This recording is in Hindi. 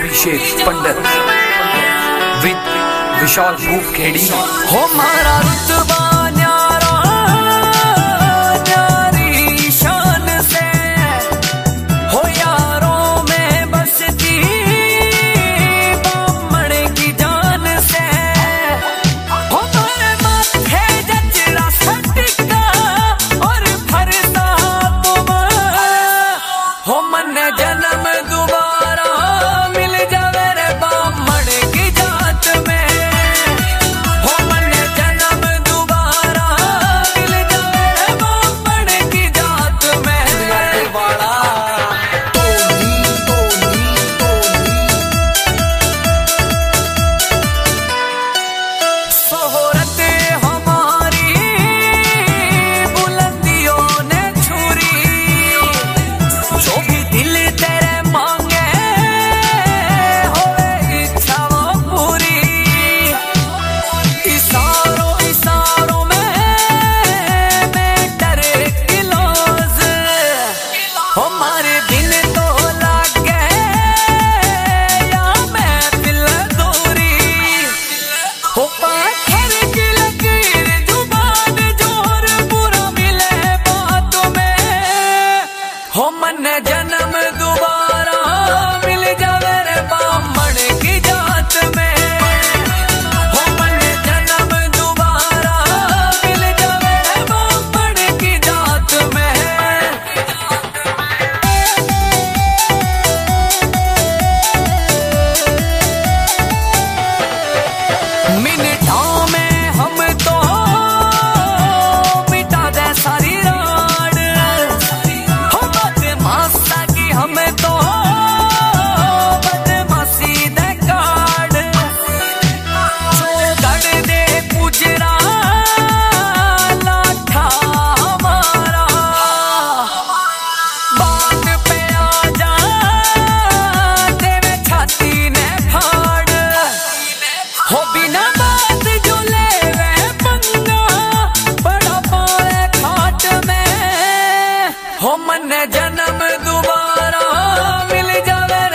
अभिषेक पंडित विद विशाल भूप खेड़ी। हो मारा रुतबा न्यारा न्यारी शान से, हो यारों में बसती बामण की जान से, हो मारे माथे जचरा सटका और फरता तुम, हो मन जन्म दोबारा मिल जावे रे बामण की जात में, हो मन जन्म दोबारा मिल जावे रे बामण की जात में। वाला शोहरत हमारी बुलंदियों ने छुरी, जो भी दिल तेरे मांगे होवे इच्छा वो पूरी। इशारों इशारों में मैं डरे क्लोज, हमारे बिन तो लागे या मैं दिल दूरी, हो पाथर की लकीर जुबान जोर बुरा मिले बातों में, हो मन जन्म दोबारा मिल जावे रे बामण की जात में, हो मन जन्म दोबारा मिल जावे रे बामण की जात में। मिनटों में हम तो मिटा दे सारी राड, हो बदमाशा की हम तो बदमाशी दे काट, जो गढ़ दे पुजरा लाठा हमारा, बात पे आ जा तेरे छाती ने फाड़, हो बिना बात जो ले वे पंगा बड़ा पाले खाट में, हो मन जन्म दोबारा मिल जावे